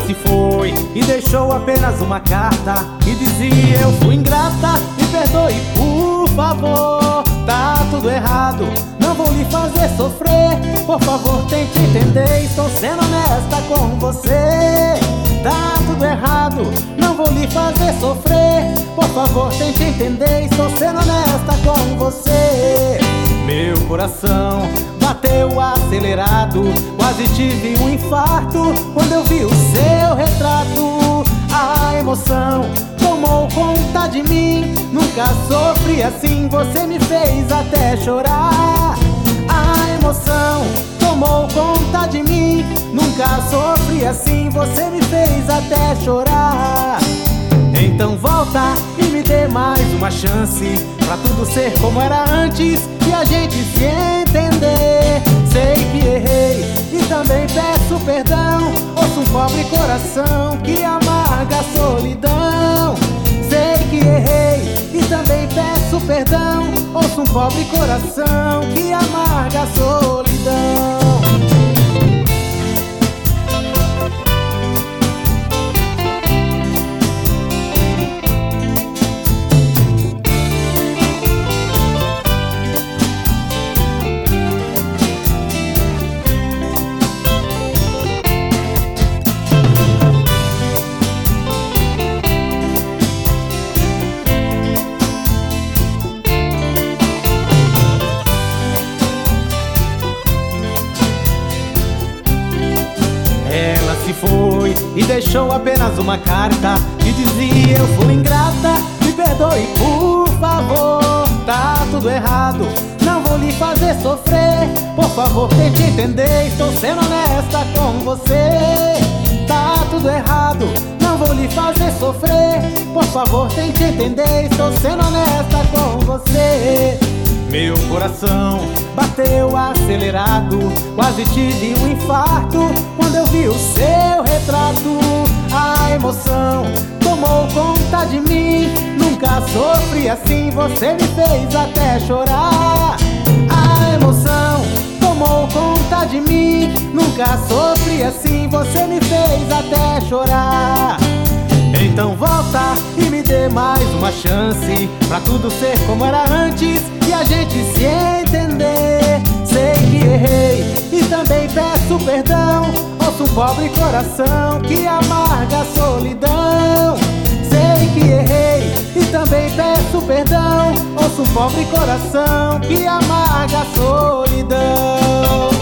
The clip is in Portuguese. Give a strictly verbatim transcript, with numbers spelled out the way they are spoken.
se foi e deixou apenas uma carta que dizia: eu fui ingrata, me perdoe por favor. Tá tudo errado, não vou lhe fazer sofrer. Por favor, tente entender, estou sendo honesta com você. Tá tudo errado, não vou lhe fazer sofrer. Por favor, tente entender, estou sendo honesta com você. Meu coração bateu acelerado, quase tive um infarto quando eu vi o seu retrato. A emoção tomou conta de mim, nunca sofri assim, você me fez até chorar. A emoção tomou conta de mim, nunca sofri assim, você me fez até chorar. Então volta e me dê mais uma chance, pra tudo ser como era antes e a gente se entender. Sei que errei e também peço perdão, ouço um pobre coração que amarga a solidão. Sei que errei e também peço perdão, ouço um pobre coração que amarga a solidão. Ela se foi e deixou apenas uma carta que dizia: eu fui ingrata, me perdoe por favor. Tá tudo errado, não vou lhe fazer sofrer. Por favor, tente entender, estou sendo honesta com você. Tá tudo errado, não vou lhe fazer sofrer. Por favor, tente entender, estou sendo honesta com você. Meu coração bateu acelerado, quase tive um infarto quando eu vi o seu retrato. A emoção tomou conta de mim, nunca sofri assim, você me fez até chorar. A emoção tomou conta de mim, nunca sofri assim, você me fez até chorar. Então volta e me dê mais uma chance, pra tudo ser como era antes e a gente se entender. Sei que errei e também peço perdão, ouço um pobre coração que amarga a solidão. Sei que errei e também peço perdão, ouço um pobre coração que amarga a solidão.